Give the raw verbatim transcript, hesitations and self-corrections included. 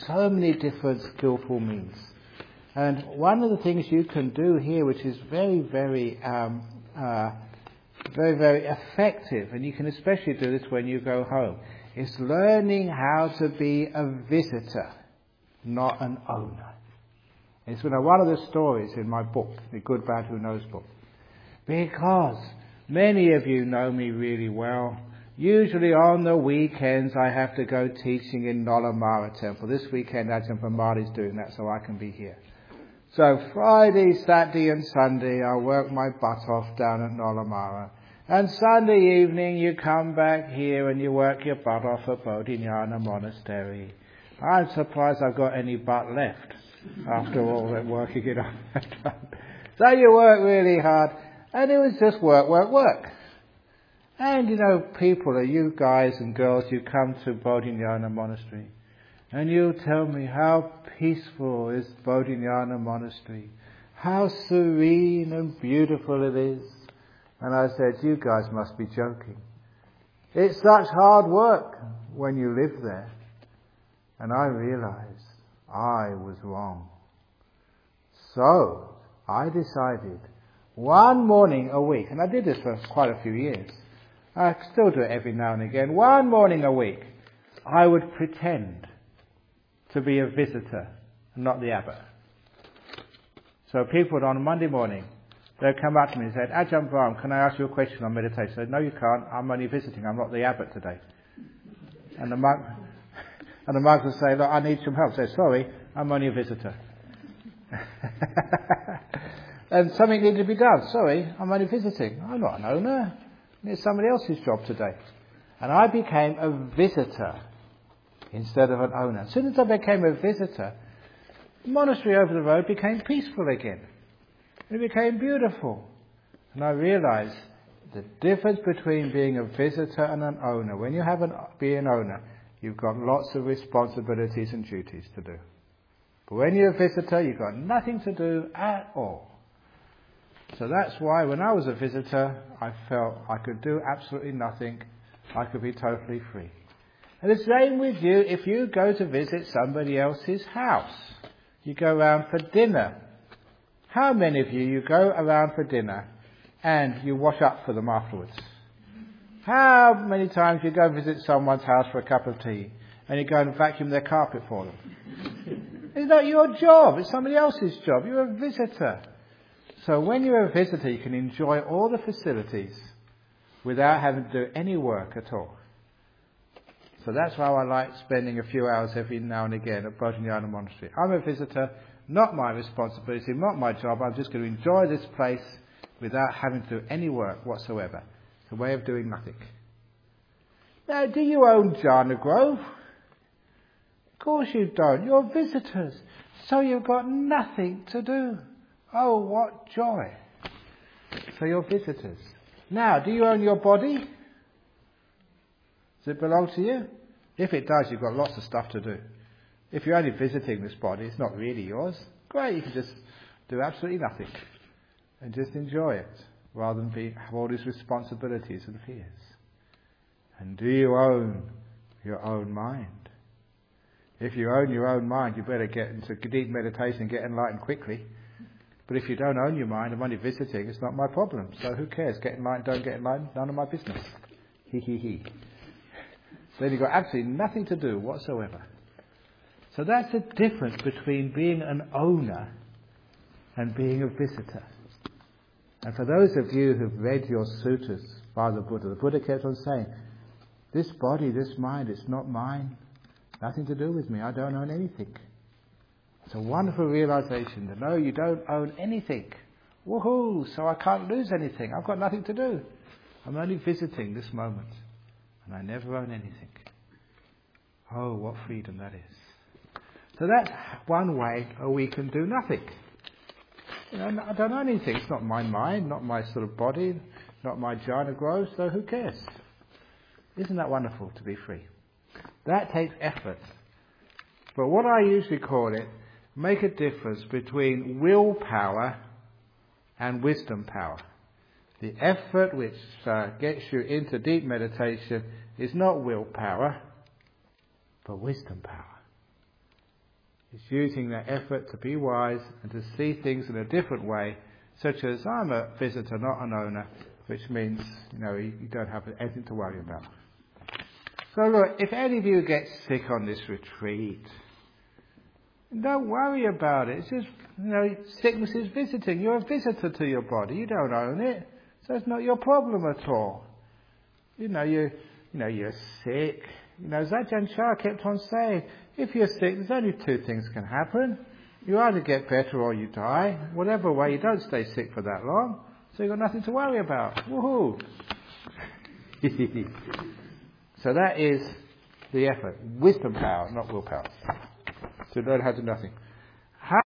So many different skillful means. And one of the things you can do here, which is very, very, um, uh, very, very effective, and you can especially do this when you go home, is learning how to be a visitor, not an owner. It's one of the stories in my book, The Good, Bad, Who Knows book. Because many of you know me really well. Usually on the weekends I have to go teaching in Nolamara Temple. This weekend Ajahn Brahmali is doing that so I can be here. So Friday, Saturday and Sunday I work my butt off down at Nolamara. And Sunday evening you come back here and you work your butt off at Bodhinyana Monastery. I'm surprised I've got any butt left after all that working it off. So you work really hard and it was just work, work, work. And you know, people, are you guys and girls, you come to Bodhinyana Monastery and you tell me how peaceful is Bodhinyana Monastery, how serene and beautiful it is. And I said, you guys must be joking. It's such hard work when you live there. And I realized I was wrong. So I decided one morning a week, and I did this for quite a few years, I still do it every now and again, one morning a week I would pretend to be a visitor, not the abbot. So people would, on a Monday morning, they'd come up to me and said, Ajahn Brahm, can I ask you a question on meditation? I said, no you can't, I'm only visiting, I'm not the abbot today. And the monk, and the monk would say, look, I need some help. I say, sorry, I'm only a visitor. And something needed to be done. Sorry, I'm only visiting. I'm not an owner. It's somebody else's job today. And I became a visitor instead of an owner. As soon as I became a visitor, the monastery over the road became peaceful again. It became beautiful. And I realized the difference between being a visitor and an owner. When you have an, be an owner, you've got lots of responsibilities and duties to do. But when you're a visitor, you've got nothing to do at all. So that's why when I was a visitor, I felt I could do absolutely nothing. I could be totally free. And the same with you if you go to visit somebody else's house. You go around for dinner. How many of you, you go around for dinner and you wash up for them afterwards? How many times you go visit someone's house for a cup of tea and you go and vacuum their carpet for them? It's not your job, it's somebody else's job. You're a visitor. So when you're a visitor, you can enjoy all the facilities without having to do any work at all. So that's why I like spending a few hours every now and again at Bodhinyana Monastery. I'm a visitor, not my responsibility, not my job. I'm just going to enjoy this place without having to do any work whatsoever. It's a way of doing nothing. Now, do you own Jhana Grove? Of course you don't. You're visitors. So you've got nothing to do. Oh, what joy. So you're visitors. Now, do you own your body? Does it belong to you? If it does, you've got lots of stuff to do. If you're only visiting this body, it's not really yours. Great, you can just do absolutely nothing and just enjoy it rather than be, have all these responsibilities and fears. And do you own your own mind? If you own your own mind, you better get into deep meditation and get enlightened quickly. But if you don't own your mind, I'm only visiting, it's not my problem. So who cares? Get enlightened, don't get enlightened, none of my business. He he he. So then you've got absolutely nothing to do whatsoever. So that's the difference between being an owner and being a visitor. And for those of you who've read your suttas by the Buddha, the Buddha kept on saying, this body, this mind, it's not mine. Nothing to do with me. I don't own anything. It's a wonderful realization that no, you don't own anything. Woohoo! So I can't lose anything. I've got nothing to do. I'm only visiting this moment. And I never own anything. Oh, what freedom that is. So that's one way we can do nothing. You know, I don't own anything. It's not my mind, not my sort of body, not my jhana growth, so who cares? Isn't that wonderful to be free? That takes effort. But what I usually call it, make a difference between willpower and wisdom power. The effort which uh, gets you into deep meditation is not willpower, but wisdom power. It's using that effort to be wise and to see things in a different way, such as I'm a visitor, not an owner, which means, you know, you, you don't have anything to worry about. So look, if any of you get sick on this retreat, don't worry about it. It's just, you know, sickness is visiting. You're a visitor to your body. You don't own it. So it's not your problem at all. You know, you, you know, you're sick. You know, Ajahn Chah kept on saying, if you're sick, there's only two things can happen. You either get better or you die. Whatever way, you don't stay sick for that long. So you've got nothing to worry about. Woohoo! So that is the effort. Wisdom power, not willpower. So learn how to do nothing.